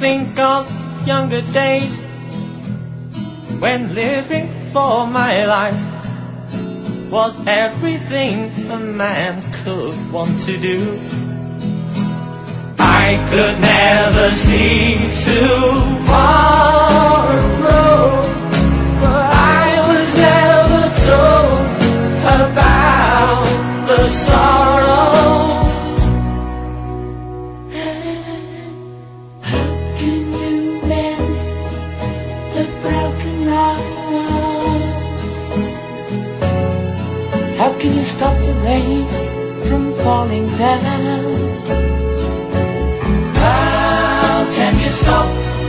think of younger days when living for my life was everything a man could want to do. I could never see tomorrow, but I was never told about the sorrows. How can you mend the broken hearts? How can you stop the rain from falling down? How can you stop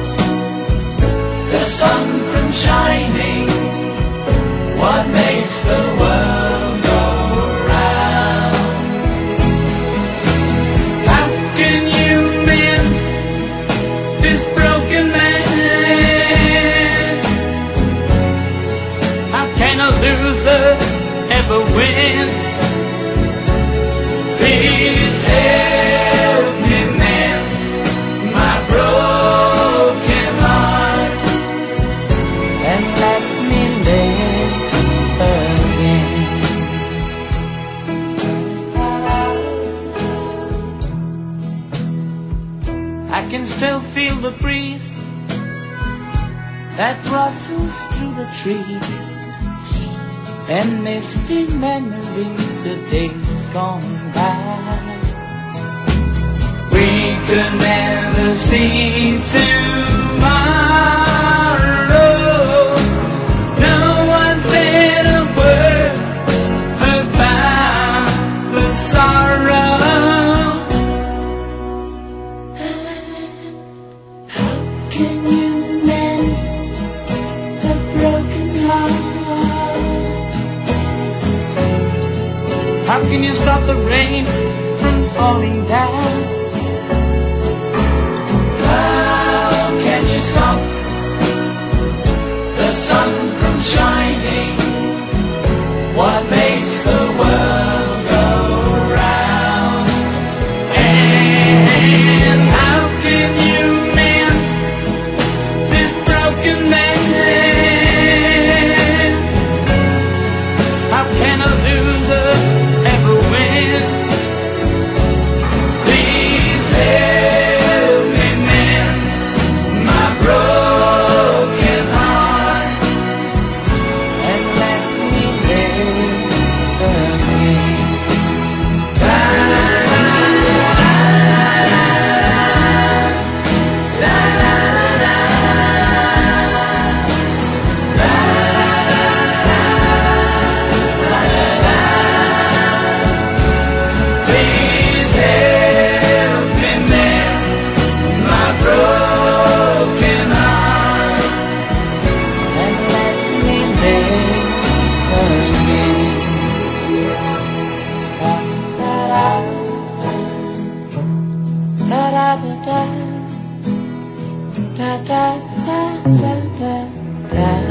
the sun from shining? What makes the world go round? How can you mend this broken man? How can a loser ever win? Please help me mend my broken heart and let me live again. I can still feel the breeze that rustles through the trees, and misty memories of days gone by. we could never see tomorrow. No one said a word about the sorrow. How can you mend the broken heart? How can you stop the rain from falling down? How can you stop the sun from shining? What makes the world go round? And how can you mend this broken man? How can a loser ever win? Please help me mend my broken heart And let me live again. Please help me mend my broken heart And let me live again. Da da da da da da da da da da da.